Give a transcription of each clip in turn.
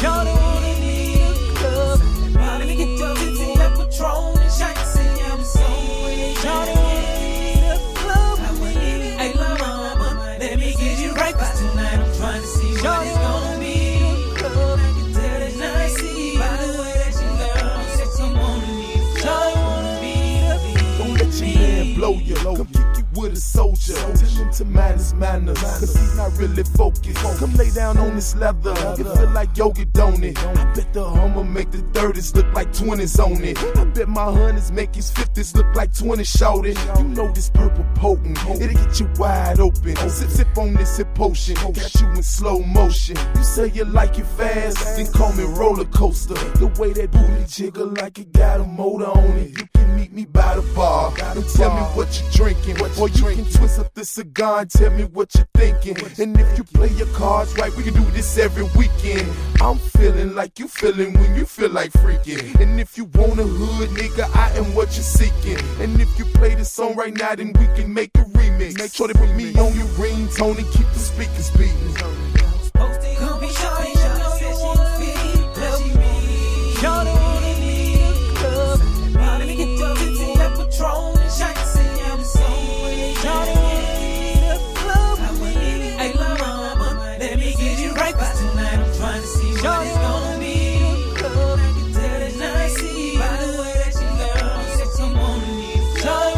Y'all don't wanna need a club. Let me get your tipsy up Patron and shots in your soul. Y'all don't wanna need a club. Hey, mama, let me get you right, 'cause tonight I'm trying to see what it's gonna be. I can tell that now I see by the way that you girl said you wanna need a club. Don't let your man blow you. Come kick you with a soldier. Tell him to mind his manners, 'cause he's not really focused. Come lay down on this leather. It feel like yoga, don't it? I bet the Hummer make the 30s look like 20s on it. I bet my 100s make his 50s look like 20s, shorty. You know this purple potent, it'll get you wide open. Sip on this hip potion, got you in slow motion. You say you like it fast, then call me roller coaster. The way that booty jiggle like it got a motor on it. You can meet me by the bar and tell me what you're drinking, or you can twist up the cigar and tell me what you're thinking. And if you play your cards right, we can do this every weekend. I'm feeling like you feeling when you feel like freaking. And if you want a hood nigga, I am what you're seeking. And if you play this song right now, then we can make a remix. Make sure they put me on your ringtone and keep the speakers beating. Come be shawty, you know you wanna feel club me. Y'all don't wanna need a club. Let me get your tipsy up Patron and shots in your soul. Y'all don't wanna need a club. Hey, mama, let me get you right, 'cause tonight I'm trying to see what it's gonna be. I can tell that now I see by the way that you girl said you wanna need a club.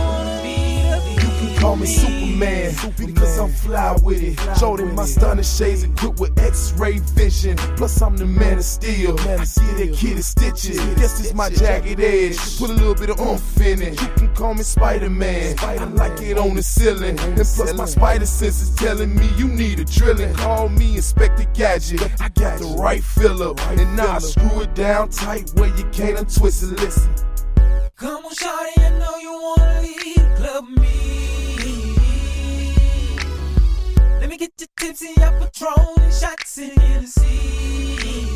You can call me Superman, because I'm fly with it. Jordan, my stunning shades equipped with X-ray vision. Plus I'm the man of steel. I see that kid is stitches. Yes, this my jagged edge. Put a little bit of oomph in it. You can call me Spider-Man. I like it on the ceiling. And plus my spider sense is telling me you need a drilling. Call me Inspector Gadget. I got the right filler. And now I screw it down tight where you can't untwist it. Listen. Come on, shawty, I know you wanna leave the club with me. Let me get your tipsy up Patron and shots in the sea.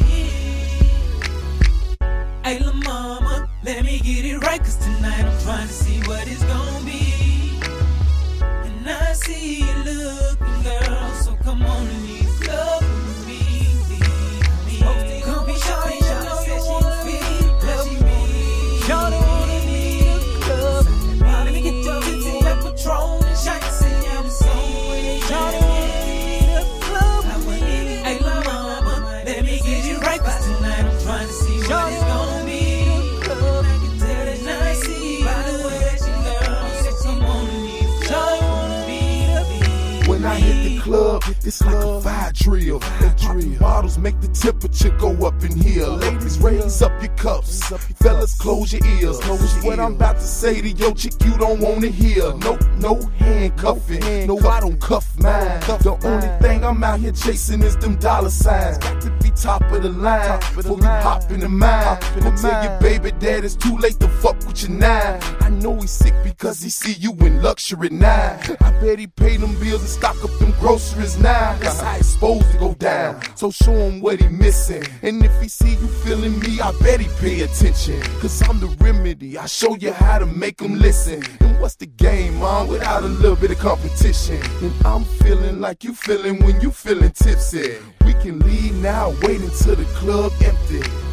Hey, la mama, let me get it right, 'cause tonight I'm trying to see what it's gonna be. And I see you looking, girl, so come on and leave the club with me. Come be shawty, you know you wanna feel the club with me. Y'all don't wanna need a club. Let me get your tipsy up Patron and shots in your soul. Y'all don't wanna need a club. Hey, mama, let me get you right, 'cause tonight I'm trying to see what it's gonna be. I can tell that now I see by the way that you girl said you wanna need a club. When I hit the club, it's like a fire drill. Popping bottles make the temperature go up in here. Ladies, raise up your cups. Fellas, close your ears. Cause what I'm about to say to your chick, you don't wanna hear. Nope, no handcuffing. No, I don't cuff mine. The only thing I'm out here chasing is them dollar signs. Got to be top of the line before you hop in the mind. Go tell your baby dad it's too late to fuck with your nine. I know he's sick because he see you in luxury now. I bet he paid them bills and stock up them groceries now. That's how it's supposed to go down. So show him what he missing. And if he see you feeling me, I bet he pay attention. Cause I'm the remedy. I show you how to make him listen. And what's the game, man, without a little bit of competition? And I'm feeling like you feeling when you feeling tipsy. We can leave now, wait until the club empty.